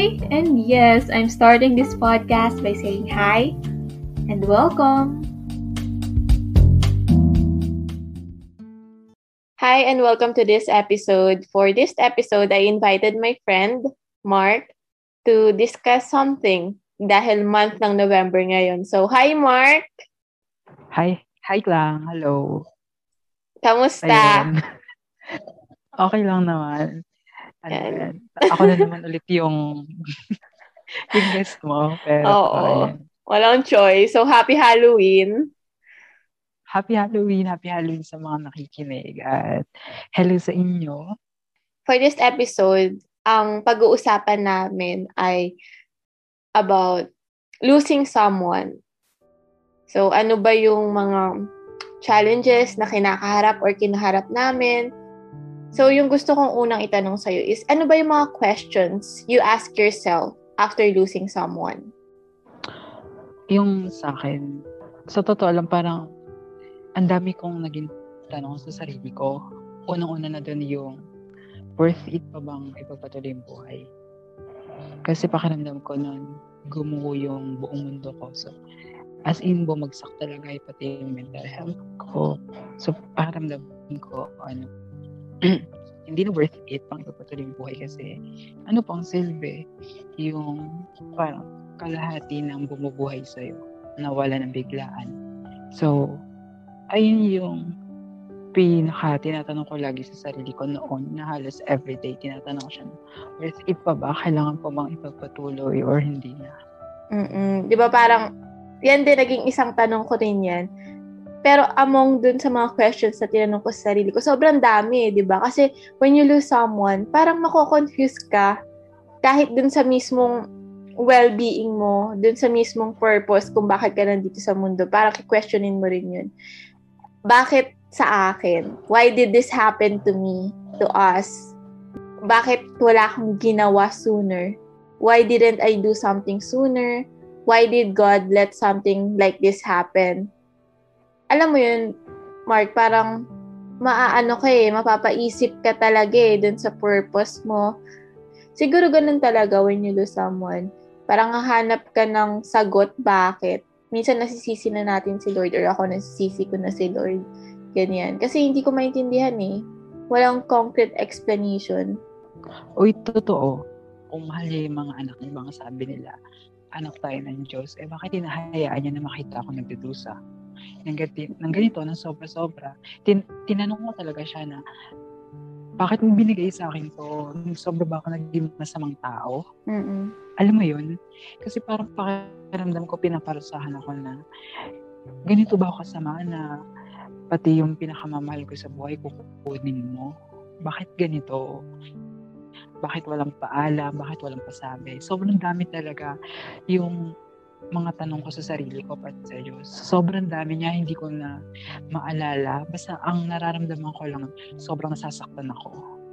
Hi, and yes, I'm starting this podcast by saying hi and welcome. Hi, and welcome to this episode. For this episode, I invited my friend, Mark, to discuss something dahil month ng November ngayon. So, hi, Mark! Hi Klang. Hello. Kamusta? Ayun. Okay lang naman. Yan. Ako na naman ulit yung guest mo. Pero Oo, ayun. walang choice. So, happy Halloween! Happy Halloween sa mga nakikinig. At hello sa inyo. For this episode, ang pag-uusapan namin ay about losing someone. So, ano ba yung mga challenges na kinakaharap or kinaharap namin? So, yung gusto kong unang itanong sa'yo is, ano ba yung mga questions you ask yourself after losing someone? Yung sa akin, sa totoo lang parang ang dami kong naging tanong sa sarili ko. Unang-una na dun yung worth it pa bang ipagpatuloy yung buhay? Kasi pakiramdam ko nun, gumuho yung buong mundo ko. So, as in, bumagsak talaga pati yung mental health ko. So, pakiramdam ko, hindi na worth it pang ipagpatuloy yung buhay kasi ano pang silbi yung parang kalahati ng bumubuhay sa'yo nawala ng biglaan. So, ayun yung tinatanong ko lagi sa sarili ko noon na halos everyday tinatanong siya worth it pa ba? Kailangan pa bang ipagpatuloy or hindi na? Di ba parang yan din naging isang tanong ko rin yan. Pero among dun sa mga questions na tinanong ko sa sarili ko, sobrang dami, di ba? Kasi when you lose someone, parang mako-confuse ka kahit dun sa mismong well-being mo, dun sa mismong purpose kung bakit ka nandito sa mundo. Parang questionin mo rin yun. Bakit sa akin? Why did this happen to me, to us? Bakit wala akong ginawa sooner? Why didn't I do something sooner? Why did God let something like this happen? Alam mo yun, Mark, parang mapapaisip ka talaga dun sa purpose mo. Siguro ganun talaga when you lose someone. Parang hahanap ka ng sagot bakit. Minsan nasisisi na natin si Lord or ako nasisisi ko na si Lord. Ganyan. Kasi hindi ko maintindihan Walang concrete explanation. Uy, totoo. Kung mahal niya yung mga anak niya, mga sabi nila, anak tayo ng Diyos, bakit hinahayaan niya na makita ako nagdudusa? Ng ganito, ng sobra-sobra. Tinanong ko talaga siya na, bakit mo binigay sa akin to? Sobra ba ako naging masamang tao? Alam mo yun? Kasi parang pakiramdam ko, pinaparusahan ako na, ganito ba ako kasama na pati yung pinakamamahal ko sa buhay, kukunin mo? Bakit ganito? Bakit walang paalam? Bakit walang pasabi? Sobrang dami talaga yung mga tanong ko sa sarili ko pati sa Diyos. Sobrang dami niya, hindi ko na maalala. Basta ang nararamdaman ko lang, sobrang nasasaktan ako.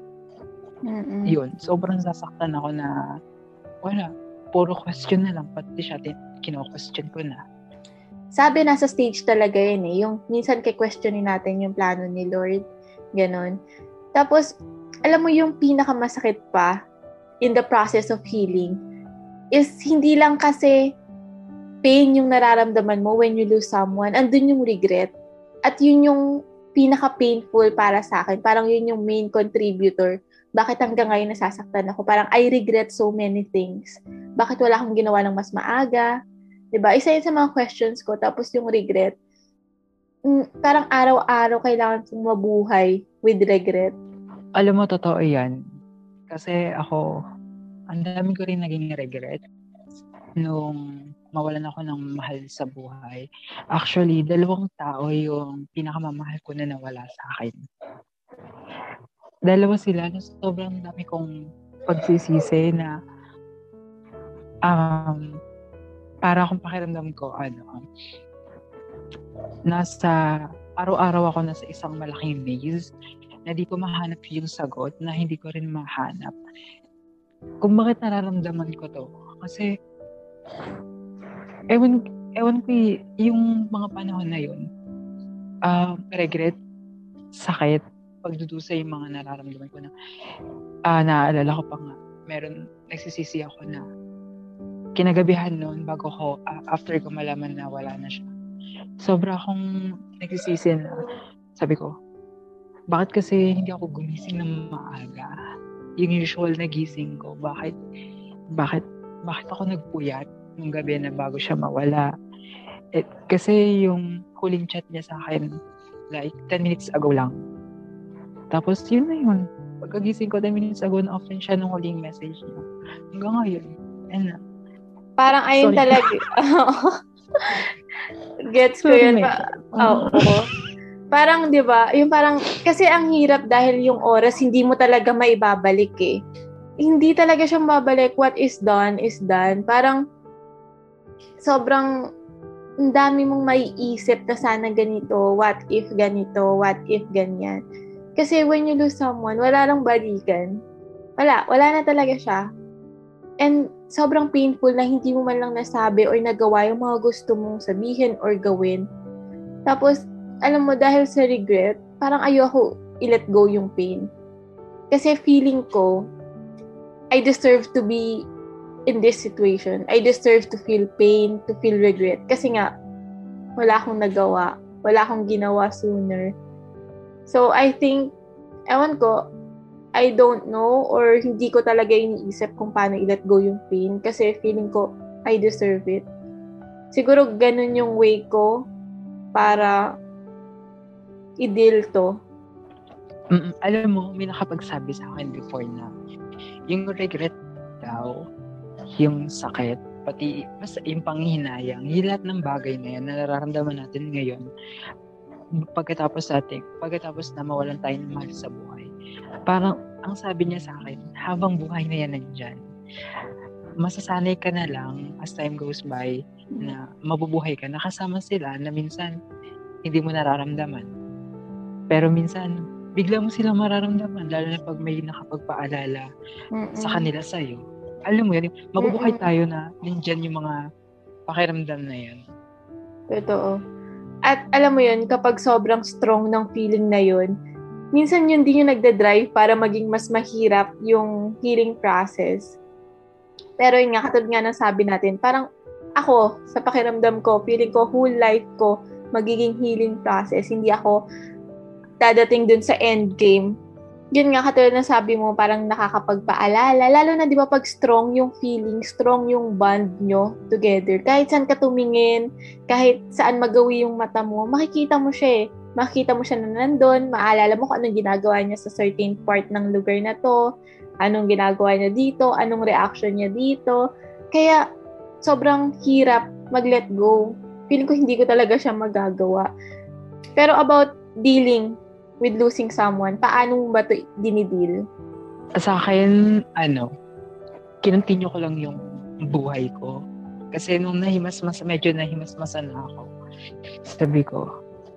Yun, sobrang nasasaktan ako na wala, puro question na lang. Pati siya, kino-question ko na. Sabi, nasa stage talaga yun yung minsan questionin natin yung plano ni Lord. Ganon. Tapos, alam mo yung pinakamasakit pa in the process of healing is hindi lang kasi pain yung nararamdaman mo when you lose someone, andun yung regret. At yun yung pinaka-painful para sa akin. Parang yun yung main contributor. Bakit hanggang ngayon nasasaktan ako? Parang I regret so many things. Bakit wala akong ginawa ng mas maaga? Diba? Isa yun sa mga questions ko. Tapos yung regret, parang araw-araw kailangan kong mabuhay with regret. Alam mo, totoo yan. Kasi ako, ang dami ko rin naging regret nung mawalan ako ng mahal sa buhay. Actually, 2 tao yung pinakamamahal ko na nawala sa akin. 2 sila na sobrang dami kong pagsisisi na para akong pakiramdam ko nasa araw-araw ako nasa isang malaking maze na di ko mahanap yung sagot, na hindi ko rin mahanap kung bakit nararamdaman ko to. Kasi ewan ko yung mga panahon na yun, regret, sakit, pagdudusa yung mga nararamdaman ko na naaalala ko pa nga nagsisisi ako na kinagabihan noon bago ko, after ko malaman na wala na siya. Sobra akong nagsisisi na, sabi ko, bakit kasi hindi ako gumising ng maaga? Yung usual na gising ko, bakit ako nagpuyat nung gabi na bago siya mawala? Kasi yung huling chat niya sa akin, like 10 minutes ago lang. Tapos yun na yun. Pagkagising ko 10 minutes ago, na-open siya nung huling message niya. Hanggang ngayon. And, parang ayun talaga. Gets ko yun. Oo. Parang, di ba, yung parang, kasi ang hirap dahil yung oras, hindi mo talaga maibabalik eh. Hindi talaga siya mababalik. What is done is done. Parang, sobrang, ang dami mong maiisip na sana ganito, what if ganito, what if ganyan. Kasi when you lose someone, wala lang balikan. Wala na talaga siya. And sobrang painful na hindi mo man lang nasabi or nagawa yung mga gusto mong sabihin or gawin. Tapos, alam mo, dahil sa regret, parang ayoko i-let go yung pain. Kasi feeling ko, I deserve to be in this situation. I deserve to feel pain, to feel regret. Kasi nga, wala akong nagawa. Wala akong ginawa sooner. So, I think, ewan ko, I don't know or hindi ko talaga iniisip kung paano i-let go yung pain kasi feeling ko, I deserve it. Siguro ganun yung way ko para i-deal to. Alam mo, may nakapagsabi sa akin before na yung regret daw, yung sakit, pati mas yung panghihinayang, yung lahat ng bagay na yan na nararamdaman natin ngayon pagkatapos na mawalan tayo ng mahal sa buhay. Parang, ang sabi niya sa akin, habang buhay na yan nandyan, masasanay ka na lang as time goes by na mabubuhay ka, nakasama sila na minsan hindi mo nararamdaman. Pero minsan, bigla mo silang mararamdaman, lalo na pag may nakapagpaalala sa kanila sa'yo. Alam mo yan, mabubuhay tayo na nandyan yung mga pakiramdam na yan. Totoo. At alam mo yun, kapag sobrang strong ng feeling na yun, minsan yun din yung nagda-drive para maging mas mahirap yung healing process. Pero yun nga, katulad nga ng sabi natin, parang ako, sa pakiramdam ko, feeling ko, whole life ko, magiging healing process. Hindi ako dadating dun sa end game. Yun nga, katulad ng sabi mo, parang nakakapagpaalala. Lalo na, di ba, pag strong yung feeling, strong yung bond nyo together. Kahit saan ka tumingin, kahit saan magawi yung mata mo, makikita mo siya eh. Makikita mo siya na nandun, maalala mo kung anong ginagawa niya sa certain part ng lugar na to, anong ginagawa niya dito, anong reaction niya dito. Kaya, sobrang hirap mag-let go. Feeling ko hindi ko talaga siya magagawa. Pero about dealing with losing someone, paano ba ito dinideal? Sa akin, kinontinue ko lang yung buhay ko. Kasi nung medyo nahimasmasan na ako, sabi ko,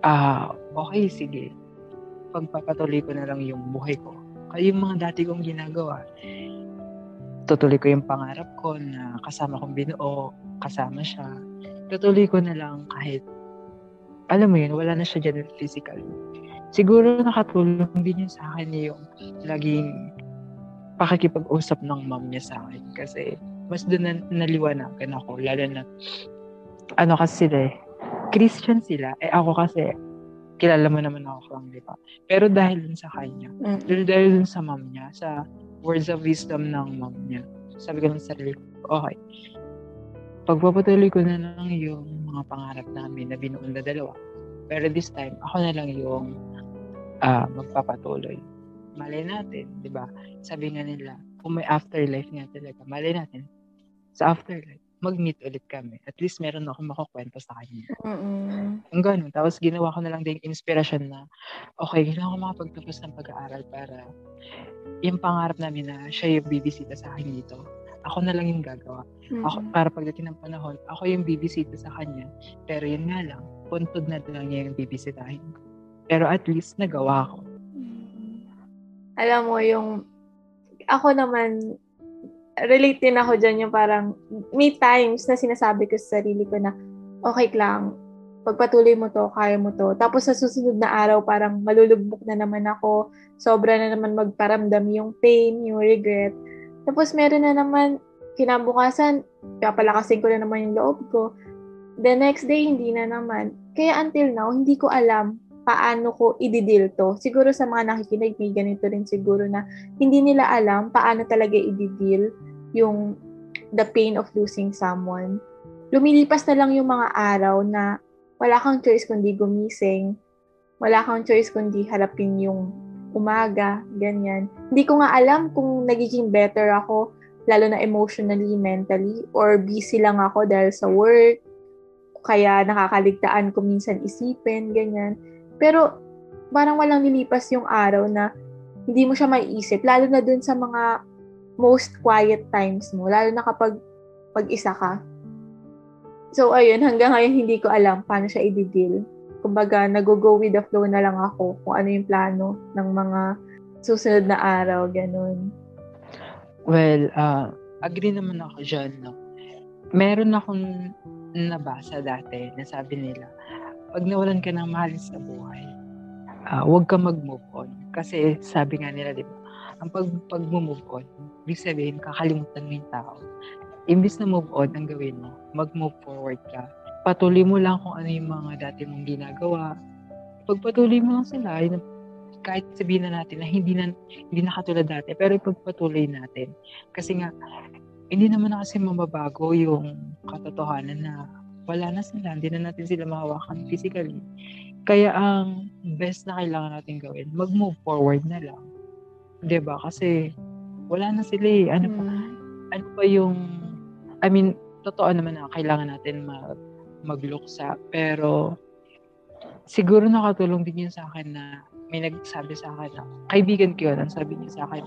okay, sige. Pagpapatuloy ko na lang yung buhay ko. Kaya yung mga dati kong ginagawa, tutuloy ko yung pangarap ko na kasama kong binuo, kasama siya. Tutuloy ko na lang kahit, alam mo yun, wala na siya dyan physically. Siguro nakatulong din yun sa akin yung laging pakikipag-usap ng mom niya sa akin. Kasi mas doon naliwanagan ako. Lalo na, kasi sila Christian sila. Ako kasi, kilala mo naman ako lang, di ba? Pero dahil dun sa kanya, dahil dun sa mom niya, sa words of wisdom ng mom niya, sabi ko lang sa sarili ko, okay, pagpapatuloy ko na lang yung mga pangarap namin na binuon na dalawa. Pero this time, ako na lang yung magpapatuloy. Malay natin, di ba? Sabi nga nila, kung may afterlife nga talaga, malay natin, sa afterlife, mag-meet ulit kami. At least meron akong makukwento sa kanya. Ang ganun. Tapos ginawa ko na lang din inspirasyon na, okay, kailangan ko makapagtapos ng pag-aaral para yung pangarap namin na siya yung bibisita sa akin dito. Ako na lang yung gagawa. Ako, para pagdating ng panahon, ako yung bibisita sa kanya. Pero yun nga lang, puntod na lang niya yung bibisitahin ko. Pero at least, nagawa ko. Alam mo, ako naman, relate din ako dyan yung parang, may times na sinasabi ko sa sarili ko na, okay lang, pagpatuloy mo to, kaya mo to. Tapos sa susunod na araw, parang malulubog na naman ako, sobra na naman magparamdam yung pain, yung regret. Tapos meron na naman, kinabukasan, papalakasin ko na naman yung loob ko. The next day, hindi na naman. Kaya until now, hindi ko alam paano ko i-deal to. Siguro sa mga nakikinig, may ganito rin siguro na hindi nila alam paano talaga i-deal yung the pain of losing someone. Lumilipas na lang yung mga araw na wala kang choice kundi gumising, wala kang choice kundi harapin yung umaga, ganyan. Hindi ko nga alam kung nagiging better ako, lalo na emotionally, mentally, or busy lang ako dahil sa work, kaya nakakaligtaan ko minsan isipin, ganyan. Pero parang walang nilipas yung araw na hindi mo siya maiisip, lalo na dun sa mga most quiet times mo, lalo na kapag pag-isa ka. So, ayun, hanggang ngayon hindi ko alam paano siya i-deal. Kumbaga, nag-go with the flow na lang ako kung ano yung plano ng mga susunod na araw, ganun. Well, agree naman ako dyan, no? Meron akong nabasa dati na sabi nila, pag nawalan ka ng mahal sa buhay, huwag ka mag-move on. Kasi sabi nga nila, di ba, ang pag-move on, ibig sabihin, kakalimutan mo yung tao. Imbis na move on, ang gawin mo, mag-move forward ka. Patuloy mo lang kung ano yung mga dati mong ginagawa. Pagpatuloy mo lang sila, kahit sabihin na natin na hindi na katulad dati, pero ipagpatuloy natin. Kasi nga, hindi naman na kasi mababago yung katotohanan na wala na sila, hindi na natin sila mahawakan physically. Kaya ang best na kailangan natin gawin, mag-move forward na lang. Diba? Kasi wala na sila eh. Ano pa yung, totoo naman na kailangan natin magluksa, pero siguro nakatulong din yun sa akin na may nagsabi sa akin na, kaibigan ko yun, ang sabi niya sa akin,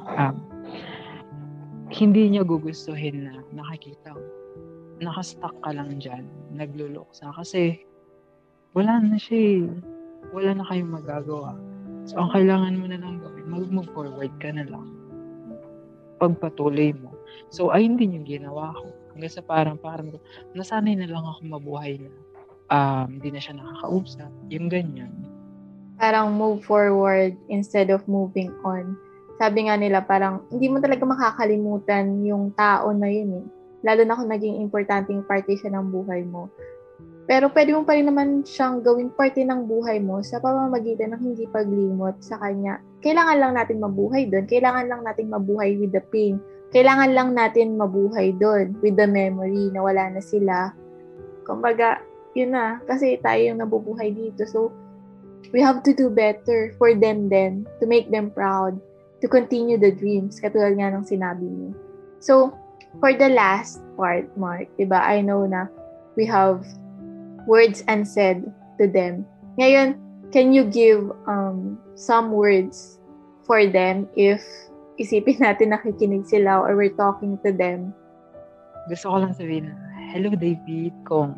hindi niya gugustuhin na nakikita nakastuck ka lang dyan, nagluluksa, kasi wala na siya eh. Wala na kayong magagawa. So, ang kailangan mo na lang gawin, mag-move forward ka na lang. Pagpatuloy mo. So, ayun din yung ginawa ko. Hanggang sa parang nasanay na lang ako mabuhay na hindi na siya nakakausap. Yung ganyan. Parang move forward instead of moving on. Sabi nga nila, parang hindi mo talaga makakalimutan yung tao na yun eh. Lalo na kung naging importanteng parte siya ng buhay mo. Pero pwede mo pa rin naman siyang gawing parte ng buhay mo sa pamamagitan ng hindi paglimot sa kanya. Kailangan lang natin mabuhay doon. Kailangan lang natin mabuhay with the pain. Kailangan lang natin mabuhay doon with the memory na wala na sila. Kumbaga, yun na. Kasi tayo yung nabubuhay dito. So, we have to do better for them then, to make them proud, to continue the dreams, katulad nga ng sinabi mo. So, for the last part, Mark, diba, I know na we have words unsaid to them. Ngayon, can you give some words for them if isipin natin nakikinig sila or we're talking to them? Gusto ko lang sabihin, hello David,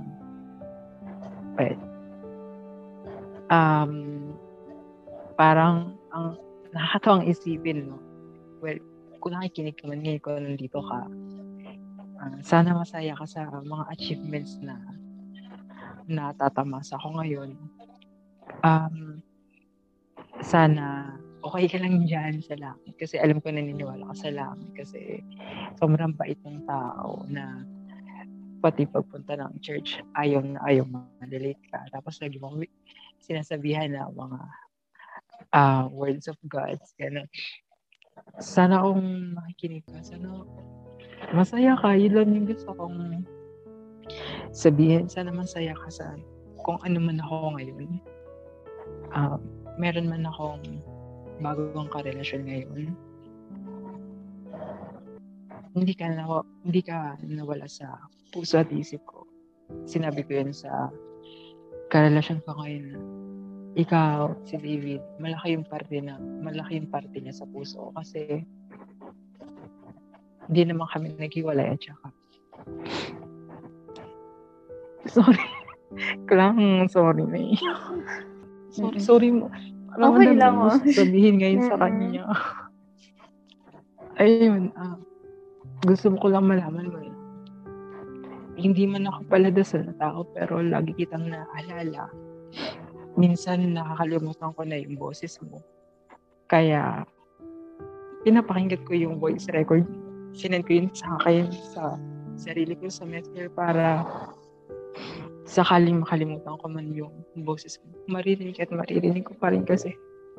parang ang nakakatawang isipin, no? Well, kung nakikinig ka man ngayon, kung nandito ka, sana masaya ka sa mga achievements na natatamasa ko ngayon. Sana okay ka lang dyan sa langit, kasi alam ko naniniwala ka sa langit, kasi sobrang bait ng tao na pati pagpunta ng church, ayaw ma-delete ka. Tapos lagi mo sinasabihan na mga words of God. Ganun. Sana kung nakikinig ka, sana masaya ka. Yun lang yung gusto kong sabihin. Sana masaya ka sa kung ano man ako ngayon. Meron man akong bagong karelasyon ngayon. Hindi ka nawala sa puso at isip ko. Sinabi ko yun sa karelasyon ko ngayon. Ikaw, si David, malaki yung parte niya sa puso ko, kasi hindi naman kami naghiwalay at saka. Sorry. Sorry na eh. Sorry mo. Okay lang oh. Sabihin ngayon sa kanya. Ayun, gusto ko lang malaman mo. Hindi man ako paladasal na tao, pero lagi kitang naalala. Minsan nakakalimutan ko na yung boses mo. Kaya pinapakinggan ko yung voice record. sinend ko yun sa akin, sa sarili ko sa messenger para sakaling makalimutan ko man yung boses mo. Maririnig ko pa rin kasi.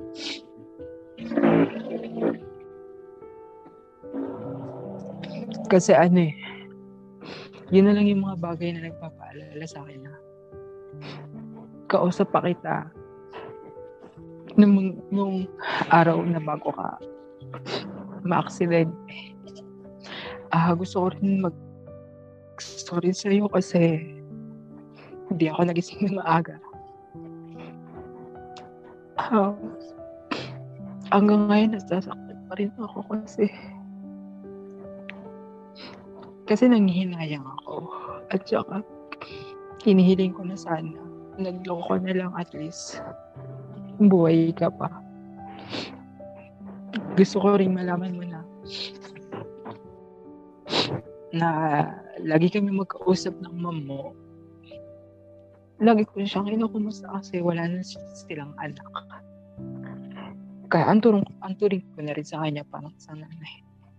Kasi yun na lang yung mga bagay na nagpapaalala sa akin na kausap pa kita nung araw na bago ka ma-accident. Gusto ko rin mag-sorry sa'yo kasi hindi ako nagising na maaga. Hanggang ngayon nasasaktan pa rin ako kasi nanghihinayang ako. At saka hinihiling ko na sana nagloko na lang at least buhay ka pa. Gusto ko rin malaman mo na lagi kami magkausap ng mom mo. Lagi ko siyang kinukumusta kasi wala na silang anak. Kaya anturing ko na rin sa kanya parang sa nanay.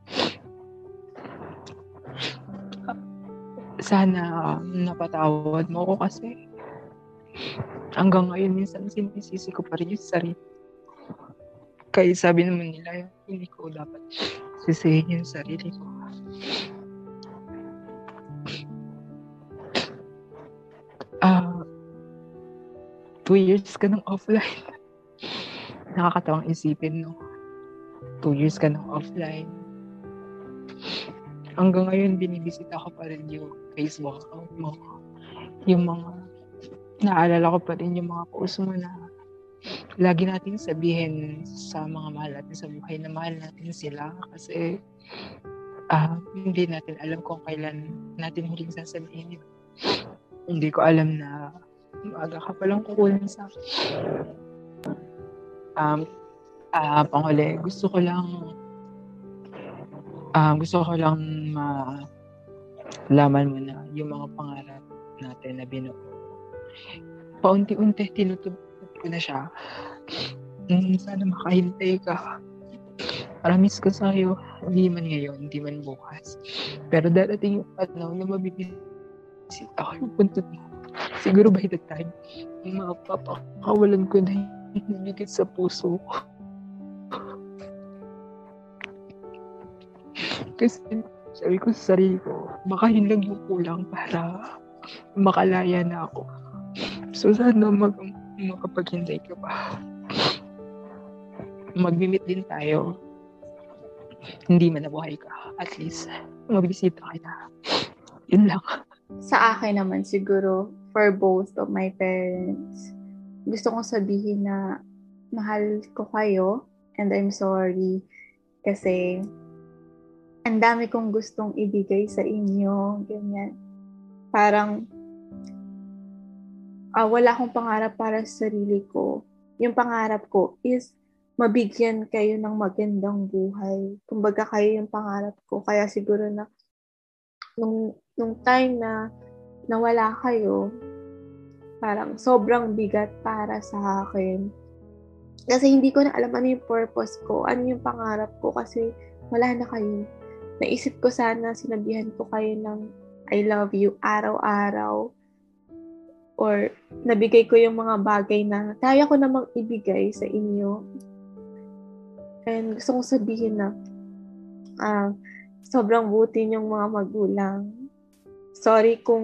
Sana napatawad mo ko kasi hanggang ngayon minsan sinisisi ko pa rin yung sarili. Kaya sabi naman nila hindi ko dapat sisihin yung sarili ko. 2 years ka nang offline. Nakakatawang isipin, no? 2 years ka nang offline. Hanggang ngayon, binibisita ko pa rin yung Facebook account mo. Yung naalala ko pa rin yung mga post mo na lagi natin sabihin sa mga mahal natin sa buhay na mahal natin sila kasi hindi natin alam kung kailan natin huling sasabihin yun. Hindi ko alam na maaga ka palang kukunin sa panghuli, gusto ko lang malaman mo na yung mga pangarap natin na binuo. Paunti-unti tinutupad ko na siya. Sana makahintay ka. Promise ko sa'yo, hindi man ngayon, hindi man bukas. Pero darating yung panahon na mabibisit ako yung puntod mo. Siguro by the time, mapapakawalan ko na yung higit sa puso ko. Kasi sabi ko sa sarili ko, baka yun lang yung kulang para makalaya na ako. So sana makapaghintay ka pa. Mag-meet din tayo. Hindi man nabuhay ka. At least, mabisita kita. Yun lang. Sa akin naman siguro, for both of my parents, gusto kong sabihin na mahal ko kayo and I'm sorry kasi ang dami kong gustong ibigay sa inyo. Ganyan. Parang wala akong pangarap para sa sarili ko. Yung pangarap ko is mabigyan kayo ng magandang buhay. Kumbaga kayo yung pangarap ko. Kaya siguro na nung time na nawala kayo, parang sobrang bigat para sa akin. Kasi hindi ko na alam ano yung purpose ko, ano yung pangarap ko kasi wala na kayo. Naisip ko sana sinabihan ko kayo ng I love you araw-araw. Or nabigay ko yung mga bagay na kaya ko namang ibigay sa inyo. And gusto kong sabihin na sobrang buti niyong mga magulang. Sorry kung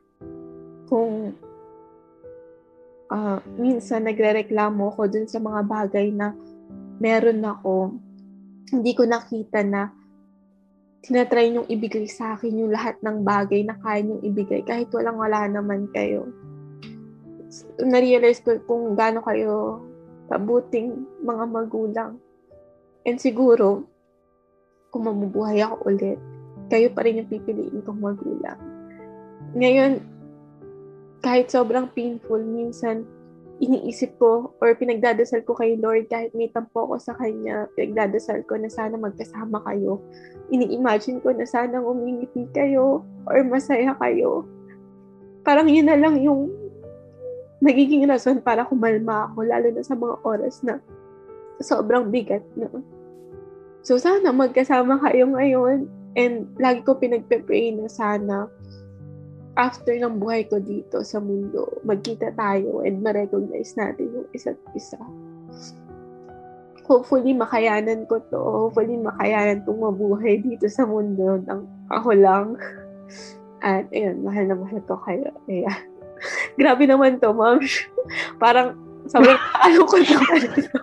minsan nagrereklamo ako dun sa mga bagay na meron ako. Hindi ko nakita na tinatry niyong ibigay sa akin yung lahat ng bagay na kaya niyong ibigay kahit wala naman kayo. Na-realize ko kung gaano kayo kabuting mga magulang. And siguro, kung mabubuhay ako ulit, kayo pa rin yung pipiliin kong magulang. Ngayon, kahit sobrang painful, minsan iniisip ko or pinagdadasal ko kay Lord kahit may tampo ko sa Kanya, pinagdadasal ko na sana magkasama kayo. Ini-imagine ko na sana umingiti kayo or masaya kayo. Parang yun na lang yung magiging rason para kumalma ako, lalo na sa mga oras na sobrang bigat na. So sana magkasama kayo ngayon And lagi ko pinagpe-pray na sana after ng buhay ko dito sa mundo, magkita tayo and ma-recognize natin yung isa't isa. Hopefully, makayanan ko to. Hopefully, makayanan itong mabuhay dito sa mundo ng ako lang. At, ayun, mahal na mahal ko kayo. Ayan. Grabe naman to, ma'am. Parang, sobrang kalungkot naman ito.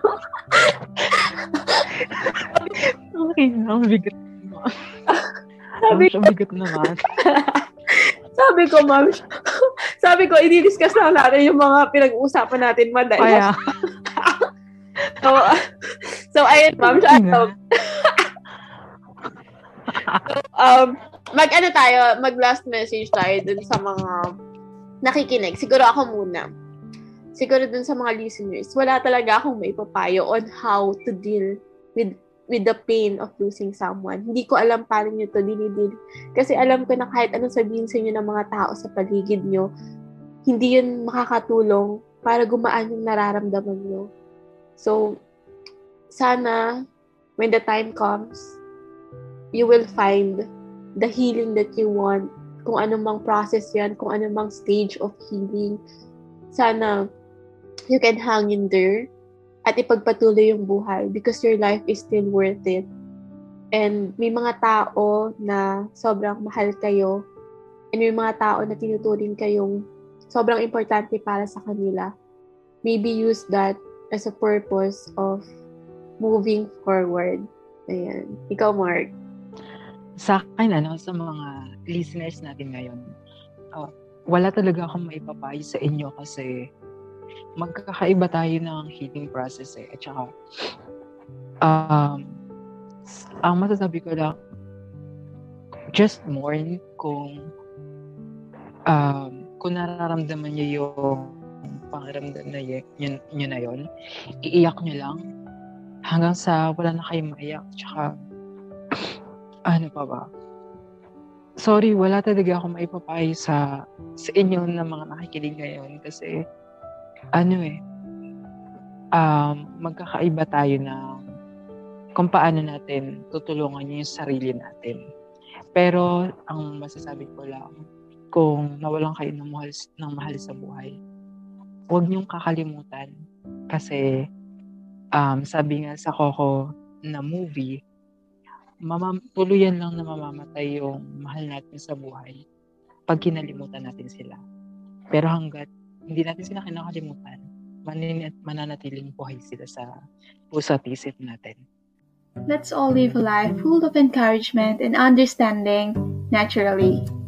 Okay na, bigat naman. Bigat naman. Sabi ko, i-discuss lang natin yung mga pinag-uusapan natin, Kaya. So, ayun, ma'am. Mag last message tayo dun sa mga nakikinig. Siguro ako muna. Siguro dun sa mga listeners, wala talaga akong maipapayo on how to deal with the pain of losing someone. Hindi ko alam paano nyo to dinidil. Kasi alam ko na kahit anong sabihin sa inyo ng mga tao sa paligid nyo, hindi yun makakatulong para gumaan yung nararamdaman nyo. So, sana, when the time comes, you will find the healing that you want. Kung anumang process yan, kung anumang stage of healing. Sana, you can hang in there at ipagpatuloy yung buhay because your life is still worth it. And may mga tao na sobrang mahal kayo and may mga tao na tinuturing kayong sobrang importante para sa kanila. Maybe use that as a purpose of moving forward. Ayan. Ikaw, Mark. Sa akin, sa mga listeners natin ngayon, wala talaga akong maipapayo sa inyo kasi magkakaiba tayo ng healing process At saka, ang masasabi ko lang, just mourn kung nararamdaman niyo yung pakiramdam na yun na yun. Iiyak niyo lang hanggang sa wala na kayong maiyak. Tsaka, ano pa ba? Sorry, wala talaga akong maipapayo sa inyo na mga nakikinig ngayon kasi magkakaiba tayo na kung paano natin tutulungan yung sarili natin. Pero, ang masasabi ko lang, kung nawalan kayo ng mahal sa buhay, huwag niyong kakalimutan. Kasi, sabi nga sa Coco na movie, tuluyan lang na mamamatay yung mahal natin sa buhay pag kinalimutan natin sila. Pero hanggat hindi natin sila kinakalimutan, mananatiling buhay sila sa puso at isip natin. Let's all live a life full of encouragement and understanding naturally.